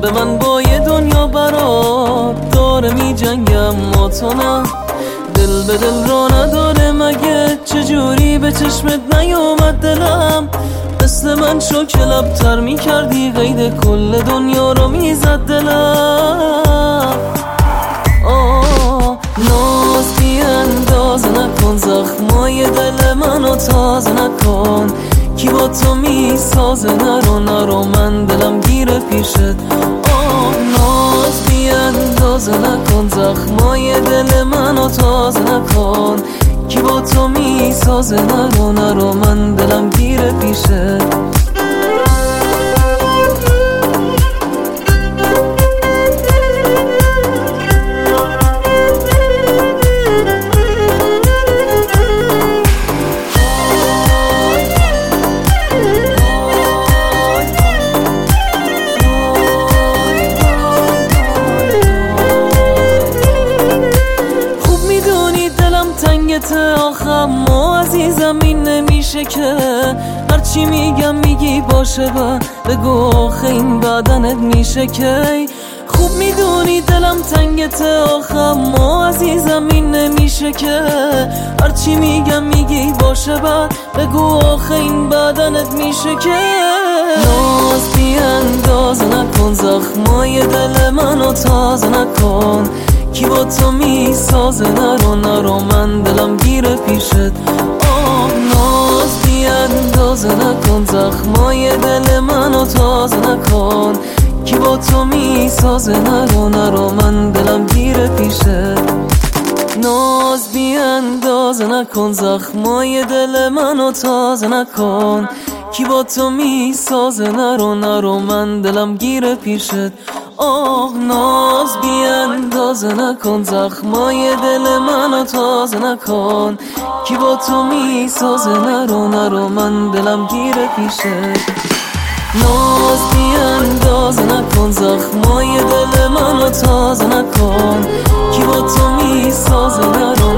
به من با یه دنیا برات داره می جنگم، ما تو نه. دل به دل را نداره مگه؟ چجوری به چشمت نیومد دلم؟ مثل من شو که لبتر می کردی، قید کل دنیا رو می زد دلم. ناز بی اندازه نکن، زخمای دل منو تازه نکن. کی با تو می سازه؟ نرو من دلم گیره پیشت. ناز بی اندازه نکن، زخمای دل منو تازه نکن. کی با تو می سازه؟ نرو من دلم گیره پیشت. آخم ما عزیزم این نمیشه که هرچی میگم میگی باشه و بگو آخه این بدنت میشه که. خوب میدونی دلم تنگته، آخم ما عزیزم این نمیشه که هرچی میگم میگی باشه و بگو آخه این بدنت میشه که. ناز بی اندازه نکن، زخمای دل منو تازه نکن. کی با تو می سازه؟ نرو من دلم گیره پیشت. ناز بی اندازه نکن، زخمای دل منو تازه نکن. کی با تو می سازه؟ نرو من دلم گیره پیشت. ناز بی اندازه نکن، زخمای دل منو تازه نکن. کی با تو می سازه؟ نرو من دلم گیره پیشت. ناز بی اندازه نکن، زخمای دل منو تازه نکن. کی با تو می سازه؟ نرو من دلم گیره پیشت. ناز بی اندازه نکن، زخمای دل منو تازه نکن. کی با تو می سازه؟